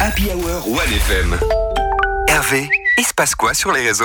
Happy Hour 1FM. Hervé, il se passe quoi sur les réseaux ?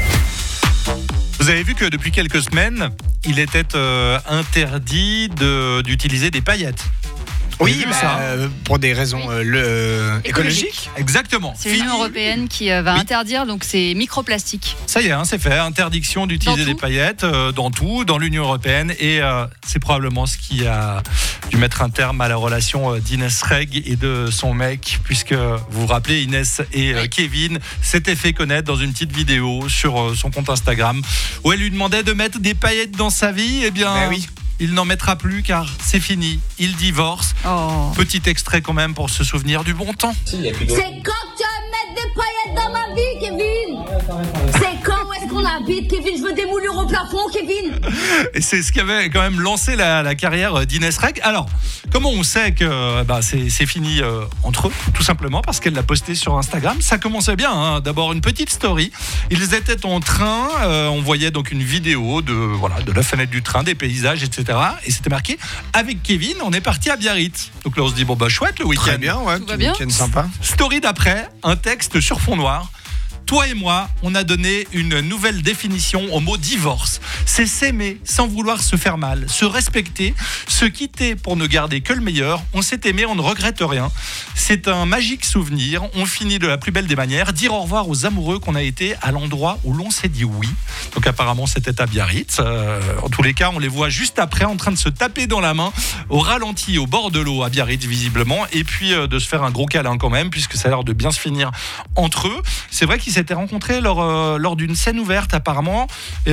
Vous avez vu que depuis quelques semaines, il était interdit d'utiliser des paillettes. Oui, pour des raisons écologiques. Exactement. C'est l'Union européenne qui va interdire donc ces microplastiques. Ça y est, c'est fait. Interdiction d'utiliser des paillettes dans tout, dans l'Union européenne. Et c'est probablement ce qui a dû mettre un terme à la relation d'Inès Reg et de son mec, puisque vous vous rappelez, Inès et Kevin s'étaient fait connaître dans une petite vidéo sur son compte Instagram où elle lui demandait de mettre des paillettes dans sa vie. Eh bien, il n'en mettra plus car c'est fini. Il divorce. Petit extrait quand même pour se souvenir du bon temps. C'est quand tu vas mettre des paillettes dans ma vie, Kevin. C'est quand est-ce qu'on habite, Kevin. Je veux des moulures au plafond, Kevin. Et c'est ce qui avait quand même lancé la carrière d'Inès Reg. Alors, comment on sait que c'est fini entre eux ? Tout simplement parce qu'elle l'a posté sur Instagram. Ça commençait bien, hein. D'abord une petite story. Ils étaient en train, on voyait donc une vidéo de la fenêtre du train, des paysages, etc. Et c'était marqué « Avec Kevin, on est parti à Biarritz ». Donc là, on se dit, chouette le week-end. Très bien, tout va bien. Week-end sympa. Story d'après, un texte sur fond noir. Toi et moi, on a donné une nouvelle définition au mot divorce. C'est s'aimer sans vouloir se faire mal, se respecter, se quitter pour ne garder que le meilleur. On s'est aimé, on ne regrette rien. C'est un magique souvenir. On finit de la plus belle des manières. Dire au revoir aux amoureux qu'on a été à l'endroit où l'on s'est dit oui. Donc apparemment, c'était à Biarritz. En tous les cas, on les voit juste après en train de se taper dans la main au ralenti au bord de l'eau à Biarritz visiblement. Et puis de se faire un gros câlin quand même puisque ça a l'air de bien se finir entre eux. C'est vrai qu'ils s'étaient rencontrés lors d'une scène ouverte apparemment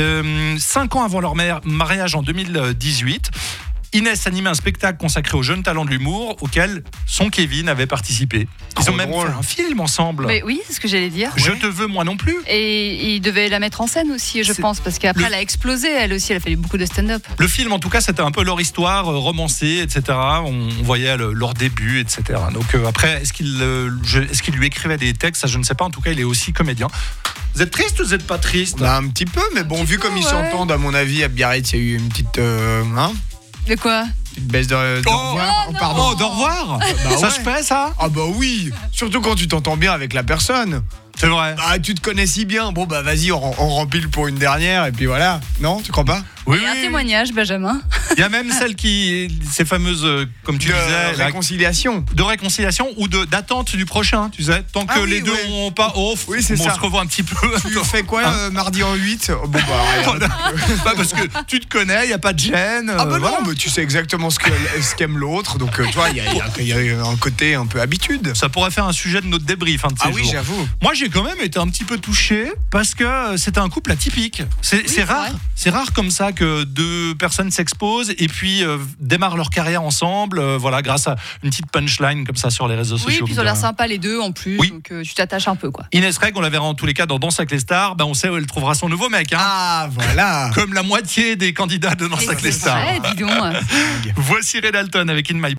5 ans avant leur mariage en 2018. Inès animait un spectacle consacré aux jeunes talents de l'humour auquel son Kevin avait participé. Ils ont même fait un film ensemble. Mais oui, c'est ce que j'allais dire. Je te veux moi non plus. Et il devait la mettre en scène aussi, je pense, parce qu'après elle a explosé, elle aussi, elle a fait beaucoup de stand-up. Le film, en tout cas, c'était un peu leur histoire romancée, etc. On voyait leur début, etc. Donc après, est-ce qu'il lui écrivait des textes ? Ça, je ne sais pas. En tout cas, il est aussi comédien. Vous êtes triste ou vous n'êtes pas triste ? Un petit peu, mais bon, vu comme ils s'entendent, à mon avis, à Biarritz, il y a eu une petite... De quoi ? Une baisse de revoir. Pardon, d'au revoir. Ça se fait, ça ? Ah bah oui, surtout quand tu t'entends bien avec la personne. C'est vrai. Ah, tu te connais si bien. Bon bah vas-y, on rempile pour une dernière et puis voilà. Non, tu crois pas ? Oui. Il y a un témoignage, Benjamin. Il y a même celle ces fameuses, comme tu disais, de réconciliation ou d'attente du prochain, tu sais, tant que les deux n'ont pas off, on se revoit un petit peu. Tu fais quoi mardi en 8 ? Bon bah parce que tu te connais, il y a pas de gêne. Ah bah non, mais tu sais exactement ce qu'aime l'autre, donc tu vois, il y a un côté un peu habitude. Ça pourrait faire un sujet de notre débrief, de ces jours. Oui, j'avoue. Moi, j'ai quand même été un petit peu touché parce que c'était un couple atypique. C'est rare. C'est rare comme ça que deux personnes s'exposent et puis démarrent leur carrière ensemble, grâce à une petite punchline comme ça sur les réseaux sociaux. Oui, puis ils ont l'air sympas les deux en plus, donc tu t'attaches un peu, quoi. Inès Reg, on la verra en tous les cas dans Danse avec les stars, on sait où elle trouvera son nouveau mec. Ah, voilà. Comme la moitié des candidats de Danse avec les stars. Dis donc. Voici Ray Dalton avec In My